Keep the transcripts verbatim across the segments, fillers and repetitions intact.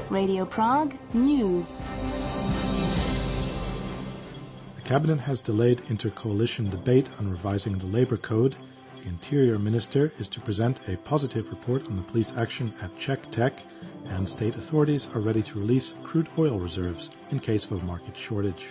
Radio Prague News. The Cabinet has delayed inter-coalition debate on revising the Labour Code. The Interior Minister is to present a positive report on the police action at Czech Tech, and state authorities are ready to release crude oil reserves in case of a market shortage.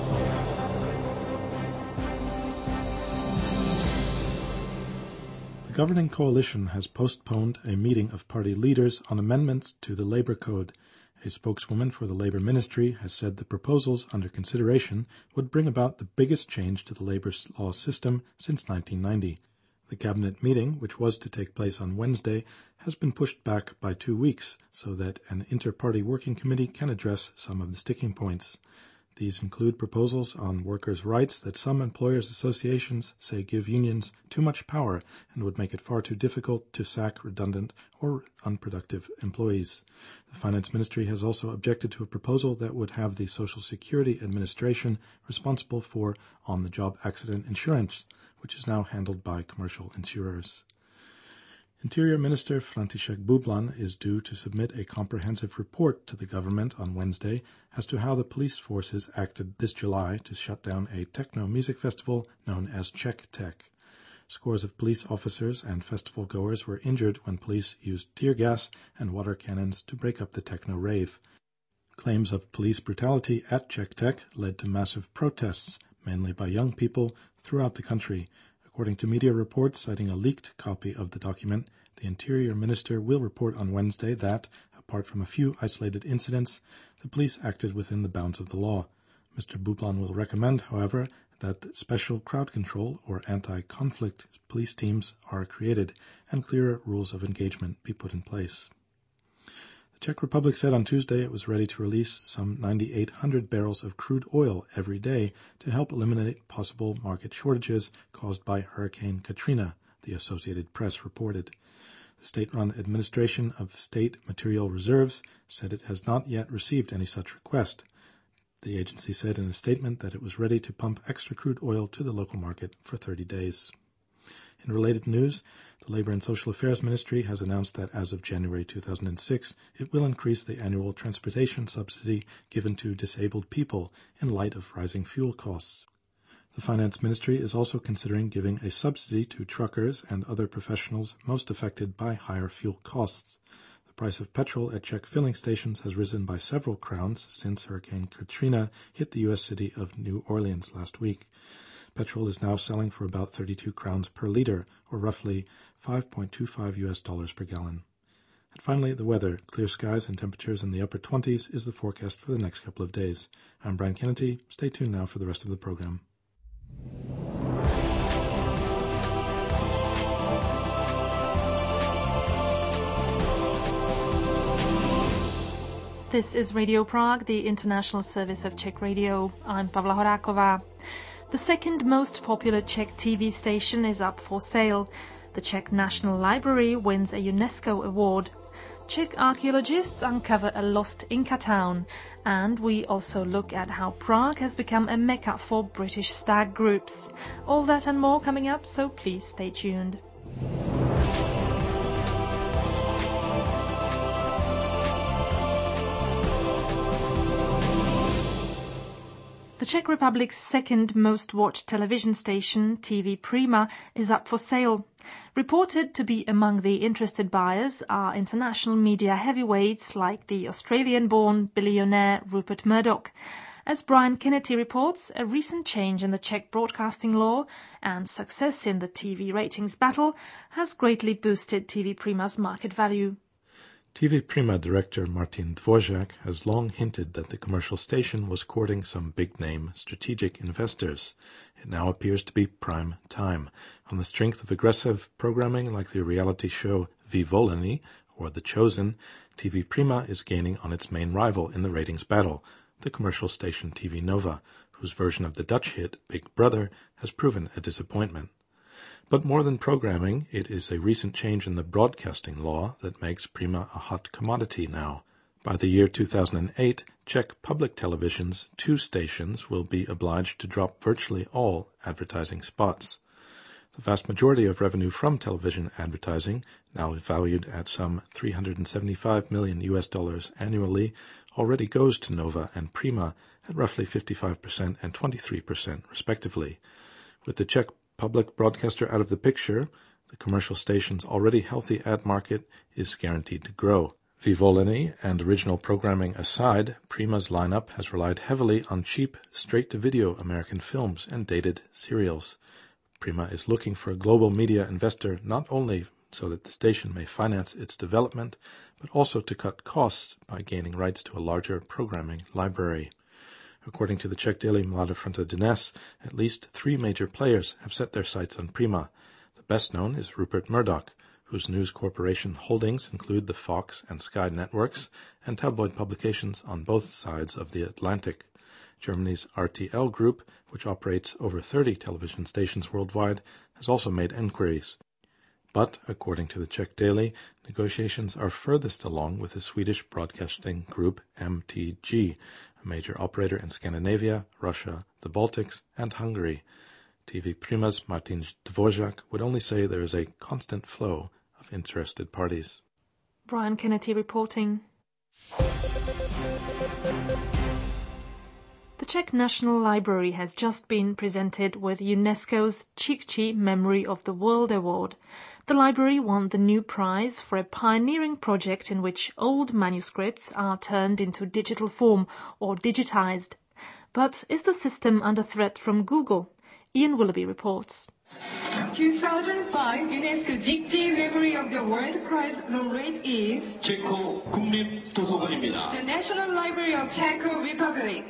The governing coalition has postponed a meeting of party leaders on amendments to the Labour Code. A spokeswoman for the Labour Ministry has said the proposals under consideration would bring about the biggest change to the labour law system since nineteen ninety. The Cabinet meeting, which was to take place on Wednesday, has been pushed back by two weeks so that an inter-party working committee can address some of the sticking points. These include proposals on workers' rights that some employers' associations say give unions too much power and would make it far too difficult to sack redundant or unproductive employees. The Finance Ministry has also objected to a proposal that would have the Social Security Administration responsible for on-the-job accident insurance, which is now handled by commercial insurers. Interior Minister František Bublan is due to submit a comprehensive report to the government on Wednesday as to how the police forces acted this July to shut down a techno music festival known as Czech Tech. Scores of police officers and festival goers were injured when police used tear gas and water cannons to break up the techno rave. Claims of police brutality at Czech Tech led to massive protests, mainly by young people, throughout the country. According to media reports citing a leaked copy of the document, the Interior Minister will report on Wednesday that, apart from a few isolated incidents, the police acted within the bounds of the law. Mister Bublan will recommend, however, that special crowd control or anti-conflict police teams are created and clearer rules of engagement be put in place. The Czech Republic said on Tuesday it was ready to release some nine thousand eight hundred barrels of crude oil every day to help eliminate possible market shortages caused by Hurricane Katrina, the Associated Press reported. The state-run Administration of State Material Reserves said it has not yet received any such request. The agency said in a statement that it was ready to pump extra crude oil to the local market for thirty days. In related news, the Labour and Social Affairs Ministry has announced that as of January two thousand six, it will increase the annual transportation subsidy given to disabled people in light of rising fuel costs. The Finance Ministry is also considering giving a subsidy to truckers and other professionals most affected by higher fuel costs. The price of petrol at Czech filling stations has risen by several crowns since Hurricane Katrina hit the U S city of New Orleans last week. Petrol is now selling for about thirty-two crowns per liter, or roughly five point two five U S dollars per gallon. And finally, the weather. Clear skies and temperatures in the upper twenties is the forecast for the next couple of days. I'm Brian Kennedy. Stay tuned now for the rest of the program. This is Radio Prague, the international service of Czech Radio. I'm Pavla Horáková. The second most popular Czech T V station is up for sale. The Czech National Library wins a UNESCO award. Czech archaeologists uncover a lost Inca town. And we also look at how Prague has become a mecca for British stag groups. All that and more coming up, so please stay tuned. The Czech Republic's second most watched television station, T V Prima, is up for sale. Reported to be among the interested buyers are international media heavyweights like the Australian-born billionaire Rupert Murdoch. As Brian Kennedy reports, a recent change in the Czech broadcasting law and success in the T V ratings battle has greatly boosted T V Prima's market value. T V Prima director Martin Dvořák has long hinted that the commercial station was courting some big-name strategic investors. It now appears to be prime time. On the strength of aggressive programming like the reality show Vyvolení or The Chosen, T V Prima is gaining on its main rival in the ratings battle, the commercial station T V Nova, whose version of the Dutch hit Big Brother has proven a disappointment. But more than programming, it is a recent change in the broadcasting law that makes Prima a hot commodity now. By the year two thousand eight, Czech public television's two stations will be obliged to drop virtually all advertising spots. The vast majority of revenue from television advertising, now valued at some three hundred seventy-five million U S dollars annually, already goes to Nova and Prima at roughly fifty-five percent and twenty-three percent respectively. With the Czech public broadcaster out of the picture, the commercial station's already healthy ad market is guaranteed to grow. Vyvolení and original programming aside, Prima's lineup has relied heavily on cheap, straight-to-video American films and dated serials. Prima is looking for a global media investor not only so that the station may finance its development, but also to cut costs by gaining rights to a larger programming library. According to the Czech daily Mladá Fronta Dnes, at least three major players have set their sights on Prima. The best known is Rupert Murdoch, whose News Corporation holdings include the Fox and Sky networks and tabloid publications on both sides of the Atlantic. Germany's R T L Group, which operates over thirty television stations worldwide, has also made enquiries. But, according to the Czech Daily, negotiations are furthest along with the Swedish broadcasting group M T G, a major operator in Scandinavia, Russia, the Baltics, and Hungary. T V Prima's Martin Dvořák would only say there is a constant flow of interested parties. Brian Kennedy reporting. The Czech National Library has just been presented with UNESCO's Chikchi Memory of the World Award. The library won the new prize for a pioneering project in which old manuscripts are turned into digital form or digitized. But is the system under threat from Google? Ian Willoughby reports. two thousand five UNESCO Chikchi Memory of the World Prize laureate is 체코 국립도서관입니다. the National Library of Czech Republic.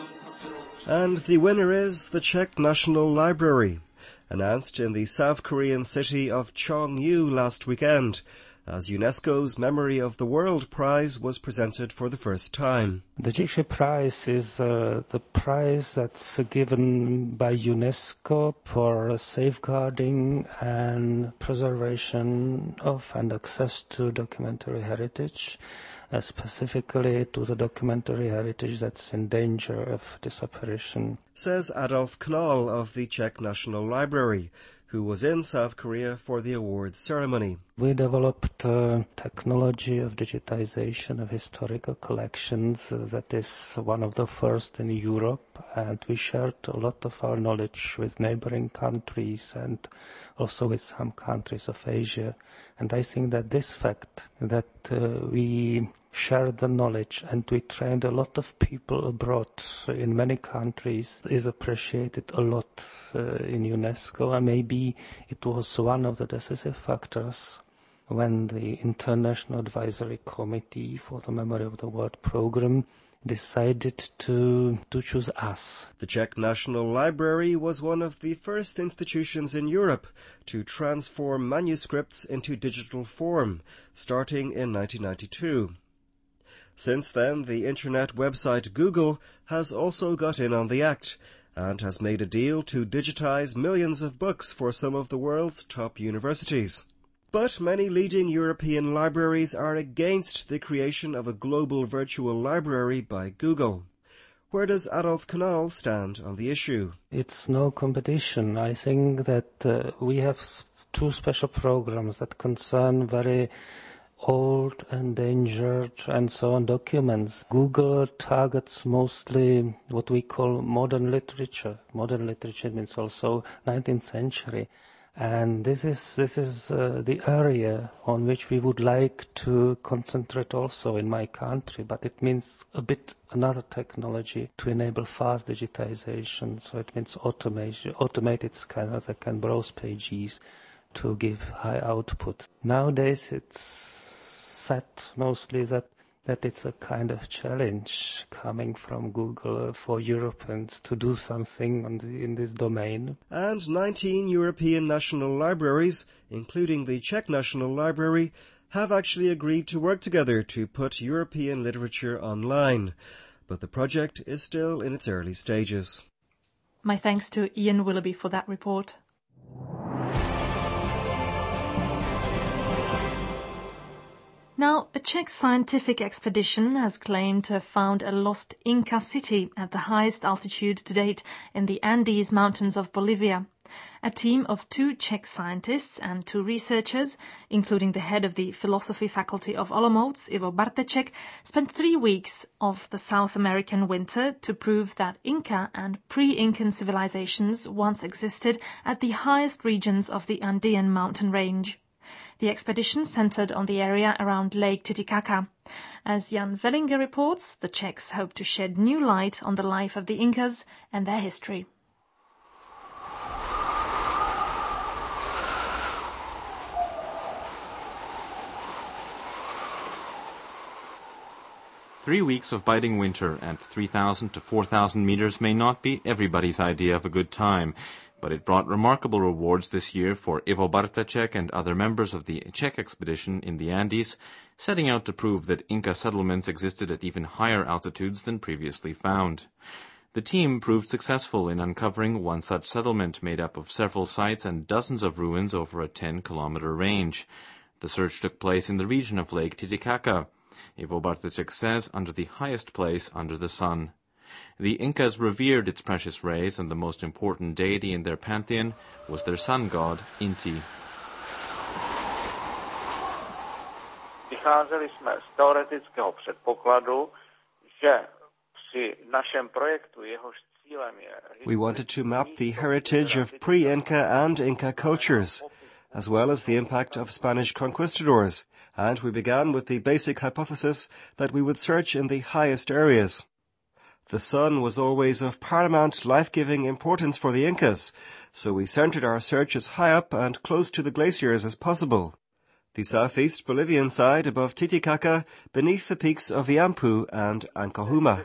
And the winner is the Czech National Library, announced in the South Korean city of Cheongju last weekend, as UNESCO's Memory of the World Prize was presented for the first time. The Chikchi Prize is uh, the prize that's uh, given by UNESCO for safeguarding and preservation of and access to documentary heritage, uh, specifically to the documentary heritage that's in danger of disapparition. Says Adolf Knoll of the Czech National Library, who was in South Korea for the awards ceremony. We developed uh, technology of digitization of historical collections uh, that is one of the first in Europe, and we shared a lot of our knowledge with neighboring countries and also with some countries of Asia. And I think that this fact that uh, we shared the knowledge and we trained a lot of people abroad in many countries is appreciated a lot uh, in UNESCO, and maybe it was one of the decisive factors when the International Advisory Committee for the Memory of the World program decided to to choose us. The Czech National Library was one of the first institutions in Europe to transform manuscripts into digital form, starting in nineteen ninety-two. Since then, the internet website Google has also got in on the act and has made a deal to digitize millions of books for some of the world's top universities. But many leading European libraries are against the creation of a global virtual library by Google. Where does Adolf Knoll stand on the issue? It's no competition. I think that uh, we have two special programs that concern very old, endangered, and so on documents. Google targets mostly what we call modern literature. Modern literature means also nineteenth century. And this is this is uh, the area on which we would like to concentrate also in my country, but it means a bit another technology to enable fast digitization. So it means automation, automated scanners that can browse pages to give high output. Nowadays it's said mostly that that it's a kind of challenge coming from Google for Europeans to do something on the, in this domain. And nineteen European national libraries, including the Czech National Library, have actually agreed to work together to put European literature online. But the project is still in its early stages. My thanks to Ian Willoughby for that report. Now, a Czech scientific expedition has claimed to have found a lost Inca city at the highest altitude to date in the Andes Mountains of Bolivia. A team of two Czech scientists and two researchers, including the head of the philosophy faculty of Olomouc, Ivo Barteček, spent three weeks of the South American winter to prove that Inca and pre-Incan civilizations once existed at the highest regions of the Andean mountain range. The expedition centered on the area around Lake Titicaca. As Jan Vellinger reports, the Czechs hope to shed new light on the life of the Incas and their history. Three weeks of biting winter at three thousand to four thousand meters may not be everybody's idea of a good time, but it brought remarkable rewards this year for Ivo Barteček and other members of the Czech expedition in the Andes, setting out to prove that Inca settlements existed at even higher altitudes than previously found. The team proved successful in uncovering one such settlement made up of several sites and dozens of ruins over a ten-kilometer range. The search took place in the region of Lake Titicaca. Ivo Barteček says, under the highest place under the sun. The Incas revered its precious rays, and the most important deity in their pantheon was their sun god, Inti. Vycházeli jsme z teoretického předpokladu, že při našem projektu jehož cílem je... We wanted to map the heritage of pre-Inca and Inca cultures, as well as the impact of Spanish conquistadors, and we began with the basic hypothesis that we would search in the highest areas. The sun was always of paramount life-giving importance for the Incas, so we centered our search as high up and close to the glaciers as possible. The southeast Bolivian side above Titicaca, beneath the peaks of Iampu and Ancahuma.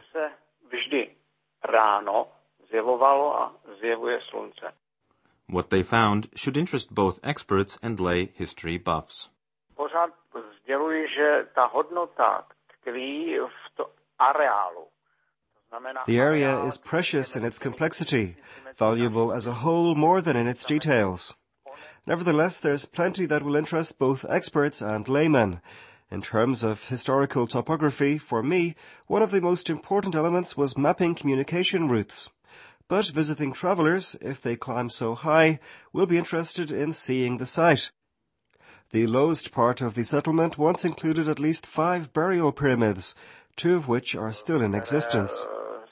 What they found should interest both experts and lay history buffs. Pořád sděluji, že ta hodnota tkví v to areálu. The area is precious in its complexity, valuable as a whole more than in its details. Nevertheless, there's plenty that will interest both experts and laymen. In terms of historical topography, for me, one of the most important elements was mapping communication routes. But visiting travelers, if they climb so high, will be interested in seeing the site. The lowest part of the settlement once included at least five burial pyramids, two of which are still in existence.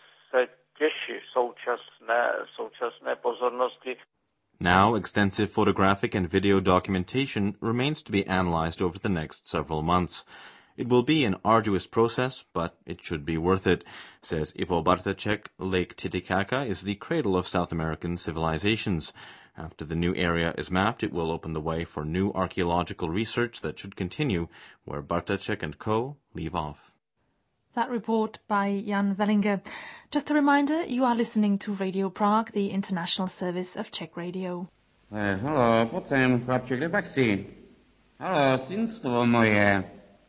Now, extensive photographic and video documentation remains to be analyzed over the next several months. It will be an arduous process, but it should be worth it, says Ivo Barteček. Lake Titicaca is the cradle of South American civilizations. After the new area is mapped, it will open the way for new archaeological research that should continue where Barteček and co. leave off. That report by Jan Vellinger. Just a reminder, you are listening to Radio Prague, the international service of Czech radio. Eh, halo, pojď sem, chlapče, kde pak jsi? Halo, synstvo moje.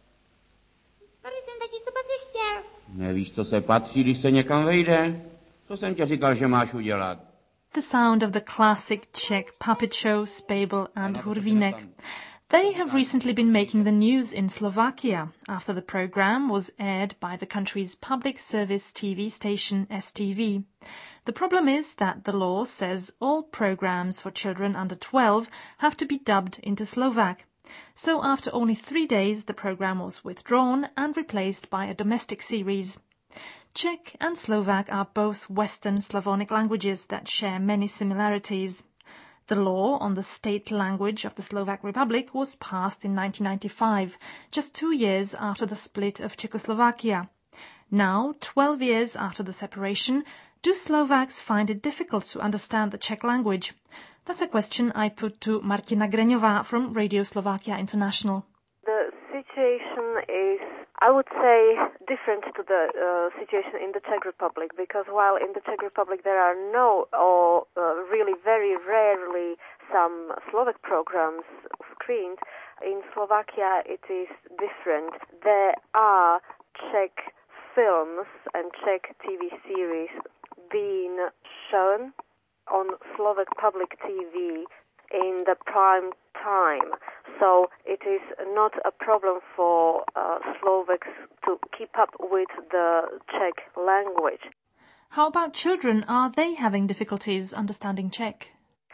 Tady jsem, tati, co pak jsi chtěl? Nevíš, co se patří, když se někam vejde? Co jsem tě říkal, že máš udělat? The sound of the classic Czech puppet show Spejbl and Hurvínek. They have recently been making the news in Slovakia after the program was aired by the country's public service T V station S T V. The problem is that the law says all programs for children under twelve have to be dubbed into Slovak. So after only three days, the program was withdrawn and replaced by a domestic series. Czech and Slovak are both Western Slavonic languages that share many similarities. The law on the state language of the Slovak Republic was passed in nineteen ninety-five, just two years after the split of Czechoslovakia. Now, twelve years after the separation, do Slovaks find it difficult to understand the Czech language? That's a question I put to Martina Greňová from Radio Slovakia International. The situation is, I would say, different to the uh, situation in the Czech Republic, because while in the Czech Republic there are no or uh, really very rarely some Slovak programs screened, in Slovakia it is different. There are Czech films and Czech T V series being shown on Slovak public T V in the prime time. So it is not a problem for uh, Slovaks to keep up with the Czech language. How about children? Are they having difficulties understanding Czech?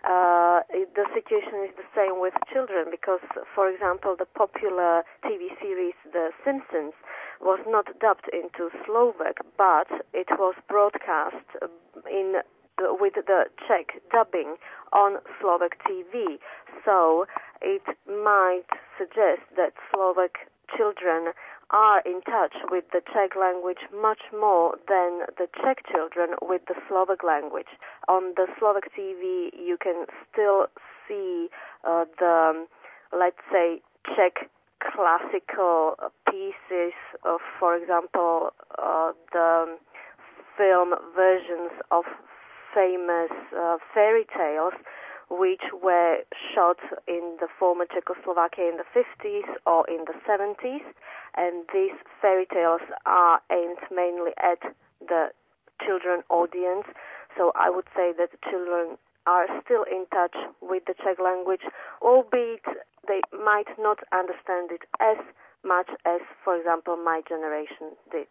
uh, it, the situation is the same with children because, for example, the popular T V series The Simpsons was not dubbed into Slovak, but it was broadcast in uh, with the Czech dubbing on Slovak T V. So it might suggest that Slovak children are in touch with the Czech language much more than the Czech children with the Slovak language. On the Slovak T V, you can still see uh, the, let's say, Czech classical pieces of, for example, uh, the film versions of famous uh, fairy tales which were shot in the former Czechoslovakia in the fifties or in the seventies, and these fairy tales are aimed mainly at the children audience. So I would say that the children are still in touch with the Czech language, albeit they might not understand it as much as, for example, my generation did.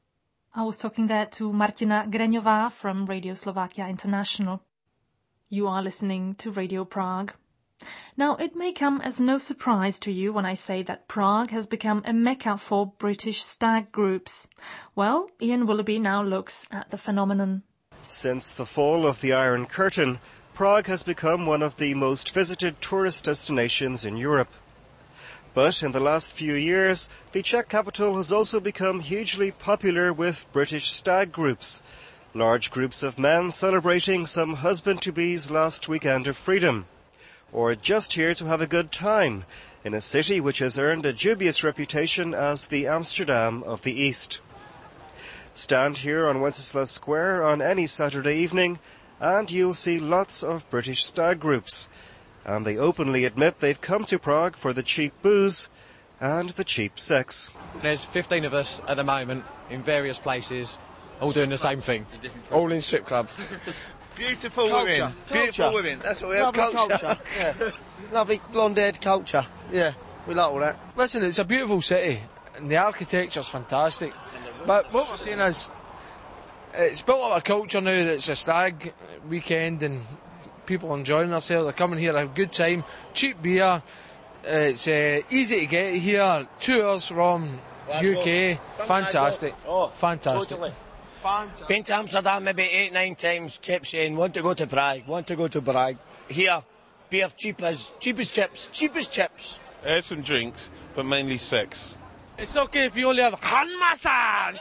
I was talking there to Martina Greňová from Radio Slovakia International. You are listening to Radio Prague. Now, it may come as no surprise to you when I say that Prague has become a mecca for British stag groups. Well, Ian Willoughby now looks at the phenomenon. Since the fall of the Iron Curtain, Prague has become one of the most visited tourist destinations in Europe. But in the last few years, the Czech capital has also become hugely popular with British stag groups. Large groups of men celebrating some husband-to-be's last weekend of freedom, or just here to have a good time in a city which has earned a dubious reputation as the Amsterdam of the East. Stand here on Wenceslas Square on any Saturday evening and you'll see lots of British stag groups, and they openly admit they've come to Prague for the cheap booze and the cheap sex. There's fifteen of us at the moment in various places, all doing the same thing. All in strip clubs. Beautiful culture. women. Culture. Beautiful women. That's what we have. Lovely Culture. culture. Yeah. Lovely blonde-haired culture. Yeah, we like all that. Listen, it's a beautiful city, and the architecture's fantastic. But what we're saying is, it's built up a culture now that's a stag weekend, and people enjoying themselves. They're coming here, a good time, cheap beer. It's uh, easy to get here. Two hours from Glasgow. U K. Fantastic. Oh, fantastic. Totally. Fantastic. Been to Amsterdam maybe eight, nine times. Kept saying, want to go to Prague, want to go to Prague. Here, beer cheap as cheap as chips, cheap as chips. I had some drinks, but mainly sex. It's okay if you only have hand massage.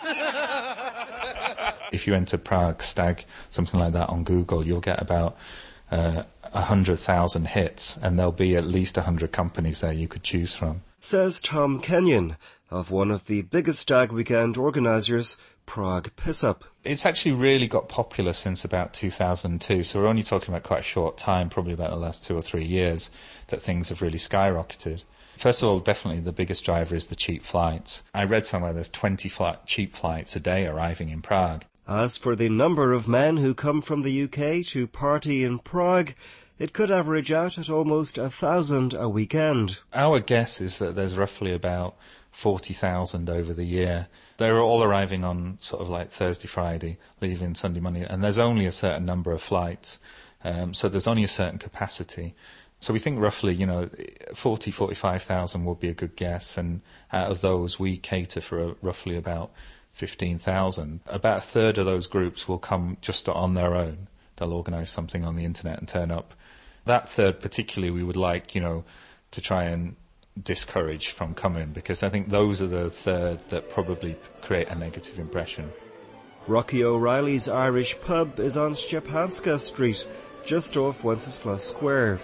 If you enter Prague Stag, something like that on Google, you'll get about uh, one hundred thousand hits, and there'll be at least one hundred companies there you could choose from. Says Tom Kenyon of one of the biggest stag weekend organisers, Prague Piss Up. It's actually really got popular since about two thousand two, so we're only talking about quite a short time, probably about the last two or three years, that things have really skyrocketed. First of all, definitely the biggest driver is the cheap flights. I read somewhere there's twenty fl- cheap flights a day arriving in Prague. As for the number of men who come from the U K to party in Prague, it could average out at almost a thousand a weekend. Our guess is that there's roughly about forty thousand over the year. They're all arriving on sort of like Thursday, Friday, leaving Sunday, Monday, and there's only a certain number of flights, um, so there's only a certain capacity. So we think roughly, you know, forty, forty-five thousand would be a good guess, and out of those we cater for a, roughly about fifteen thousand. About a third of those groups will come just on their own. They'll organise something on the internet and turn up. That third particularly we would like, you know, to try and discourage from coming, because I think those are the third that probably create a negative impression. Rocky O'Reilly's Irish pub is on Szczepanska Street, just off Wenceslas Square.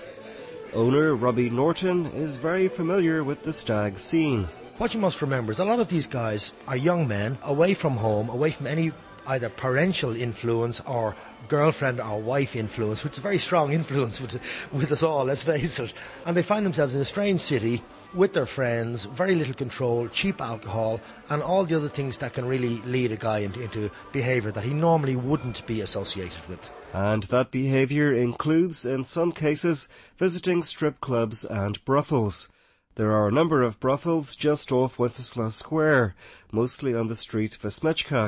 Owner Robbie Norton is very familiar with the stag scene. What you must remember is a lot of these guys are young men, away from home, away from any either parental influence or girlfriend or wife influence, which is a very strong influence with, with us all, let's face it. And they find themselves in a strange city with their friends, very little control, cheap alcohol, and all the other things that can really lead a guy into, into behaviour that he normally wouldn't be associated with. And that behaviour includes, in some cases, visiting strip clubs and brothels. There are a number of brothels just off Wenceslas Square, mostly on the street Vesmechkach,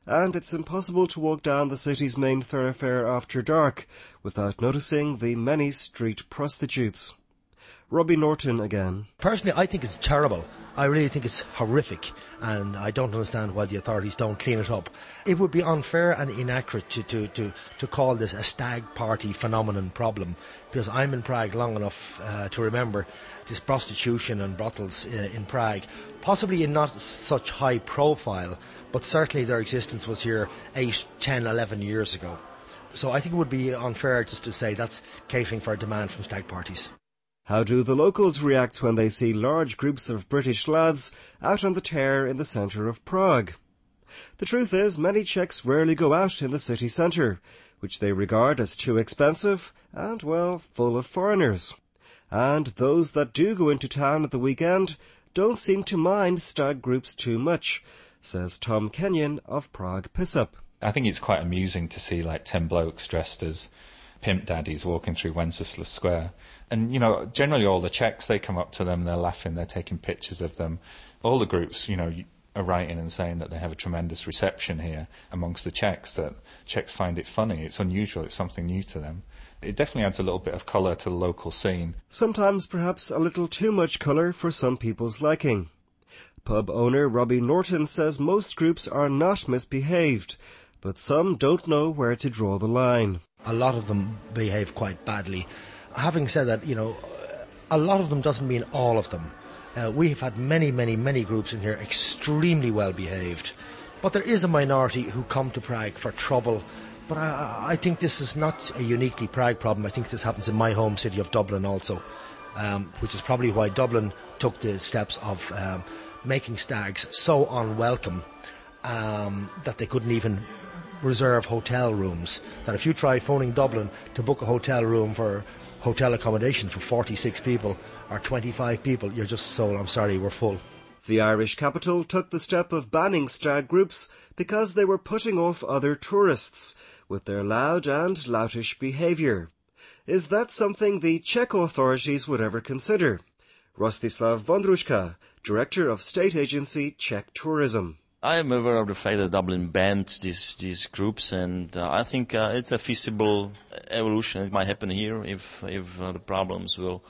and it's impossible to walk down the city's main thoroughfare after dark without noticing the many street prostitutes. Robbie Norton again. Personally, I think it's terrible. I really think it's horrific, and I don't understand why the authorities don't clean it up. It would be unfair and inaccurate to, to, to, to call this a stag party phenomenon problem, because I'm in Prague long enough uh, to remember this prostitution and brothels uh, in Prague, possibly in not such high profile, but certainly their existence was here eight, ten, eleven years ago. So I think it would be unfair just to say that's catering for a demand from stag parties. How do the locals react when they see large groups of British lads out on the tear in the centre of Prague? The truth is, many Czechs rarely go out in the city centre, which they regard as too expensive and, well, full of foreigners. And those that do go into town at the weekend don't seem to mind stag groups too much, says Tom Kenyon of Prague Pisup. I think it's quite amusing to see like ten blokes dressed as pimp daddies walking through Wenceslas Square. And, you know, generally all the Czechs, they come up to them, they're laughing, they're taking pictures of them. All the groups, you know, are writing and saying that they have a tremendous reception here amongst the Czechs, that Czechs find it funny, it's unusual, it's something new to them. It definitely adds a little bit of colour to the local scene. Sometimes perhaps a little too much colour for some people's liking. Pub owner Robbie Norton says most groups are not misbehaved, but some don't know where to draw the line. A lot of them behave quite badly. Having said that, you know, a lot of them doesn't mean all of them. Uh, we have had many, many, many groups in here extremely well behaved. But there is a minority who come to Prague for trouble. But I, I think this is not a uniquely Prague problem. I think this happens in my home city of Dublin also, um, which is probably why Dublin took the steps of um, making stags so unwelcome um, that they couldn't even reserve hotel rooms. That if you try phoning Dublin to book a hotel room for hotel accommodation for forty-six people or twenty-five people, you're just sold, I'm sorry, we're full. The Irish capital took the step of banning stag groups because they were putting off other tourists with their loud and loutish behaviour. Is that something the Czech authorities would ever consider? Rostislav Vondrushka, Director of State Agency Czech Tourism. I am aware of the fact that Dublin banned these these groups, and uh, I think uh, it's a feasible evolution. It might happen here if if uh, the problems will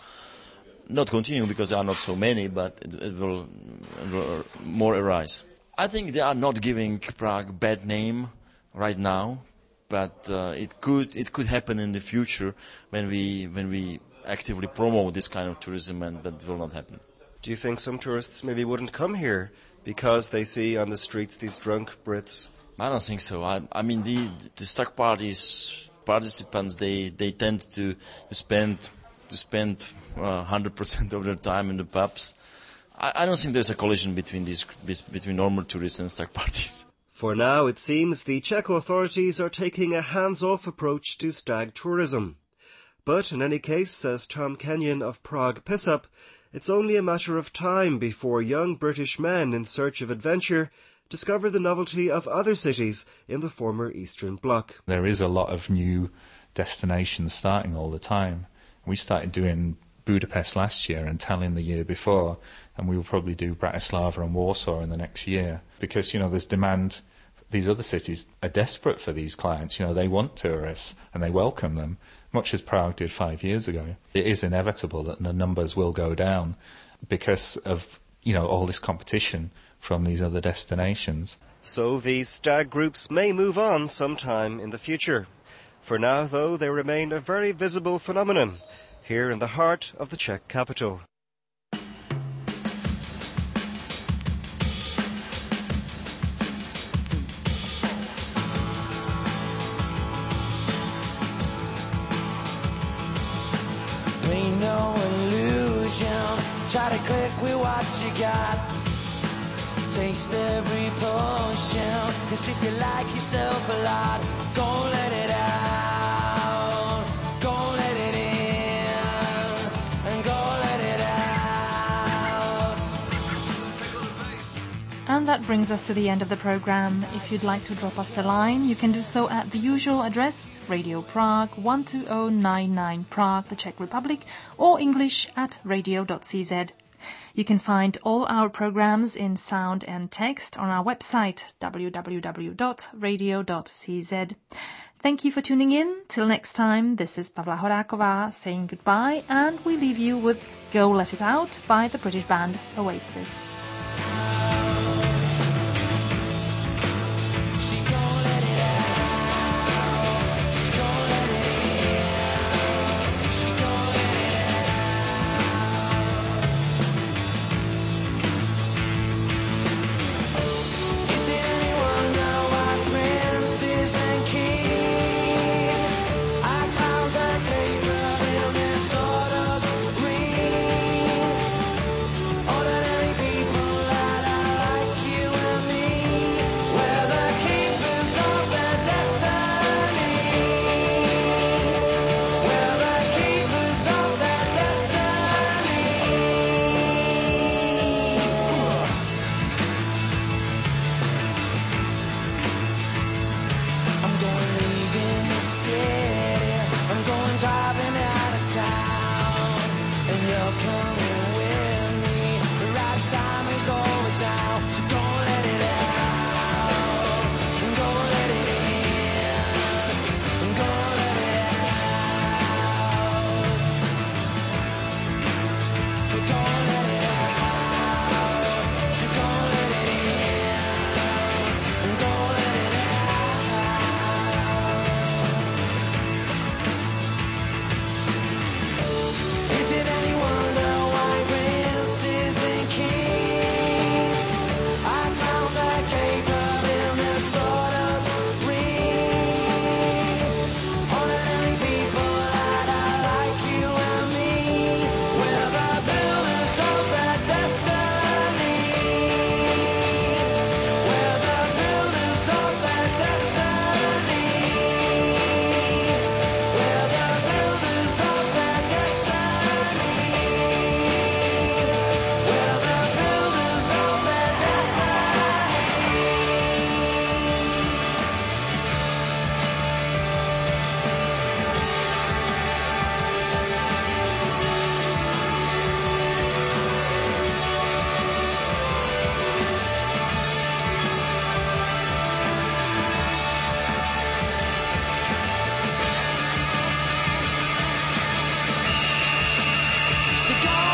not continue because there are not so many, but it, it, will, it will more arise. I think they are not giving Prague bad name right now, but uh, it could it could happen in the future when we when we actively promote this kind of tourism, and that will not happen. Do you think some tourists maybe wouldn't come here because they see on the streets these drunk Brits? I don't think so. I, I mean, the the stag parties participants they, they tend to, to spend to spend one hundred uh, percent of their time in the pubs. I, I don't think there's a collision between these between normal tourists and stag parties. For now, it seems the Czech authorities are taking a hands-off approach to stag tourism. But in any case, says Tom Kenyon of Prague Pisup, it's only a matter of time before young British men in search of adventure discover the novelty of other cities in the former Eastern Bloc. There is a lot of new destinations starting all the time. We started doing Budapest last year and Tallinn the year before, and we will probably do Bratislava and Warsaw in the next year. Because, you know, there's demand. These other cities are desperate for these clients. You know, they want tourists and they welcome them, much as Prague did five years ago. It is inevitable that the numbers will go down because of, you know, all this competition from these other destinations. So these stag groups may move on sometime in the future. For now, though, they remain a very visible phenomenon here in the heart of the Czech capital. Ain't no illusion. Try to click with what you got. Taste every potion. Cause if you like yourself a lot, go let it out. Go let it in. And go let it out. And that brings us to the end of the program. If you'd like to drop us a line, you can do so at the usual address, Radio Prague, one two zero nine nine Prague, the Czech Republic, or English at radio dot c z. You can find all our programs in sound and text on our website w w w dot radio dot c z. Thank you for tuning in. Till next time, this is Pavla Horáková saying goodbye, and we leave you with Go Let It Out by the British band Oasis. So go